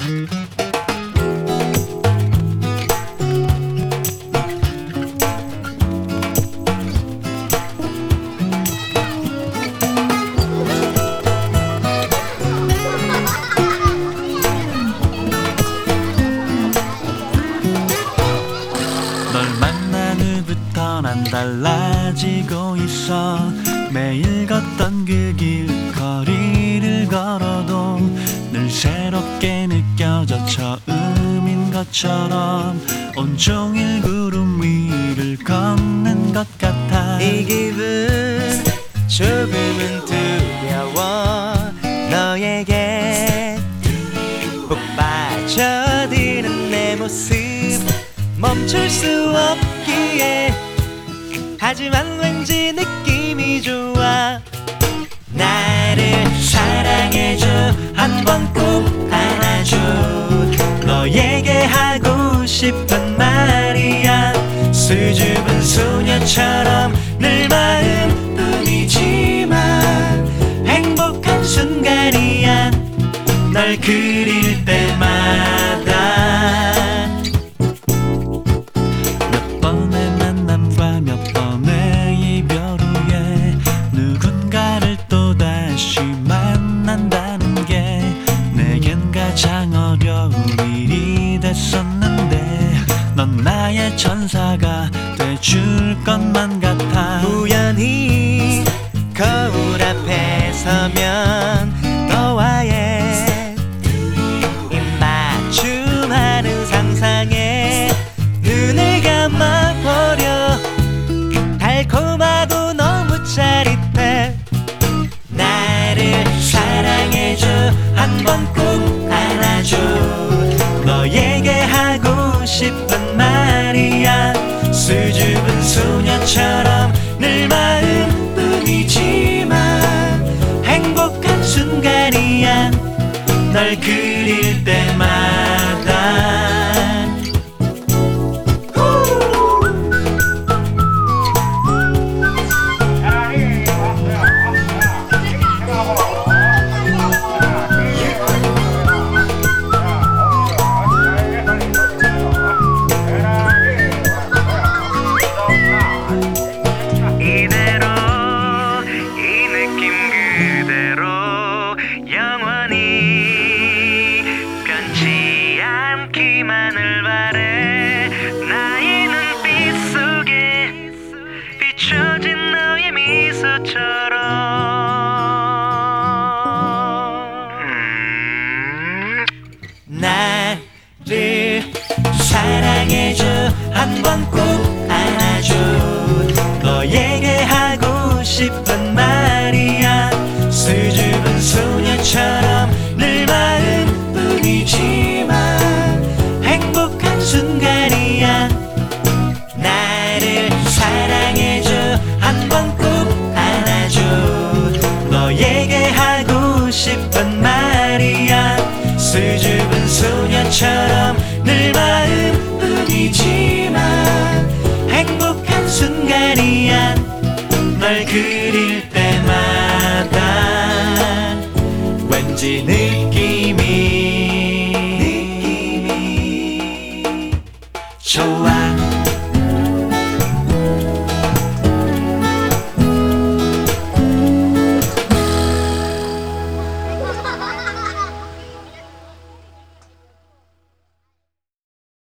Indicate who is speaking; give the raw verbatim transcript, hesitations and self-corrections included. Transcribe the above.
Speaker 1: 난 달라지고 있어. 매일 걷던 그 길거리를 걸어도 늘 새롭게 느껴져. 처음인 것처럼 온종일 구름 위를 걷는 것 같아.
Speaker 2: 이 기분 조금은 두려워. 너에게 푹 빠져드는 내 모습 멈출 수 없기에. 하지만 왠지 느낌이 좋아. 나를 사랑해줘. 한 번 꼭 안아줘. 너에게 하고 싶은 말이야. 수줍은 소녀처럼 늘 마음뿐이지만 행복한 순간이야. 널 그릴 때마다.
Speaker 1: 몇 번의 만남과 몇 번의 이별 후에 누군가를 또다시 만난다는 게 내겐 가장 어려운 일이 됐었는데 넌 나의 천사가 돼줄 것만 같아.
Speaker 2: 우연히 거울 앞에 서면 너와의 입맞춤하는 상상에 눈을 감아버려. 달콤하고 너무 짜릿해. 나를 사랑해줘. 한 번 꼭 안아줘. 너에게 하고 싶은 말이야. 수줍은 소녀처럼 늘 마음뿐이지만 행복한 순간이야. 널 그릴 때마다. 기만을 바래. 나의 눈빛 속에 비춰진 너의 미소처럼. 음. 나를 사랑해줘. 한 번 꼭 안아줘. 너에게 하고 싶은 말이야. 수줍은 소녀처럼 늘 마음뿐이지만 행복한 순간이야. 나를 사랑해줘. 한 번 꼭 안아줘. 너에게 하고 싶은 말이야. 수줍은 소녀처럼 늘 마음뿐이지만 행복한 순간이야. 널 그릴 때마다 왠지